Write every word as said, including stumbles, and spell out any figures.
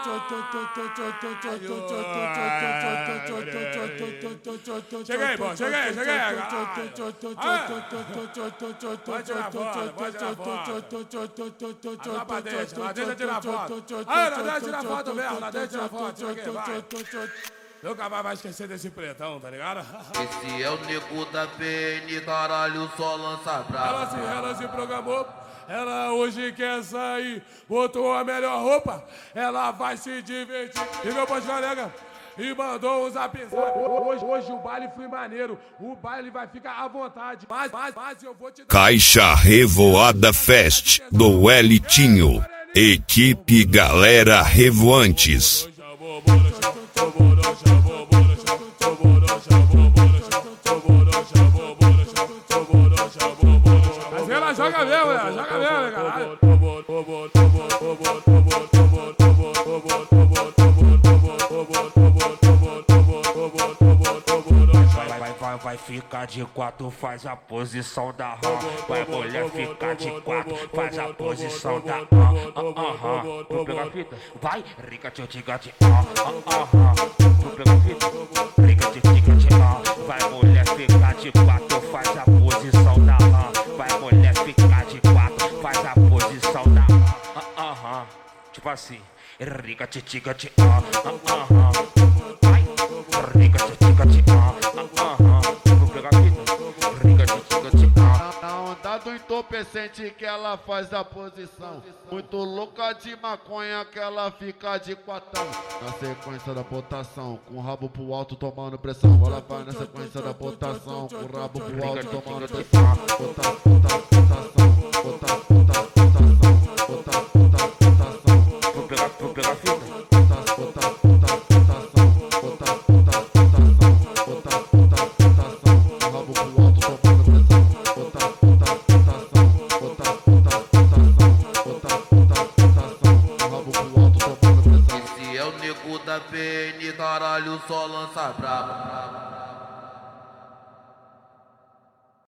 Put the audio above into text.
Chega aí, pô, chega aí, chega aí. Pode tirar foto, pode tirar foto. Lá deixa, lá deixa tirar foto. Ah, lá deixa tirar foto mesmo, lá deixa tirar foto. Chega aí, vai. Nunca mais vai esquecer desse pretão, tá ligado? Esse é o nego da P N, caralho, só lança brava. Ela se, ela se programou, ela hoje quer sair, botou a melhor roupa, ela vai se divertir. E meu pode colega, e mandou um zap zap. Hoje, hoje o baile foi maneiro, o baile vai ficar à vontade. Mas, mas, mas eu vou te dar... Caixa Revoada Fest do Elitinho. Equipe Galera Revoantes. Mas ela joga mesmo, ela joga mesmo, caralho. Vai, vai, vai, vai ficar de quatro, faz a posição da rã. Vai, mulher, ficar de quatro, faz a posição da rã. Aham, vou pegar a fita. Vai, rica, tio, tiga, tio. Aham, vou pegar a fita. Rica, tio, tiga, tio. Vai, mulher, ficar de quatro, faz a posição da rã. Vai, mulher, ficar de quatro, faz a posição da rã. Aham, tipo assim. Rica, tio, tiga, tio. Aham, vai, rica, tio, tiga, tio. Na onda do entorpecente que ela faz a posição. Muito louca de maconha que ela fica de quatão. Na sequência da botação, com o rabo pro alto tomando pressão. Ela vai na sequência da botação, com o rabo pro alto tomando pressão. Bota, bota, botação, bota, bota, botação, bota, bota, botação. Vou pegar, vou pegar a fita. Bota, bota, bota, botação, bota, bota, botação, bota, bota, botação. Com o rabo pro alto tomando pressão. Bota, bota, botação, bota, bota, botação, bota, bota, botação. Com o rabo pro alto tomando pressão. Esse é o nego da P N, caralho, só lança brava.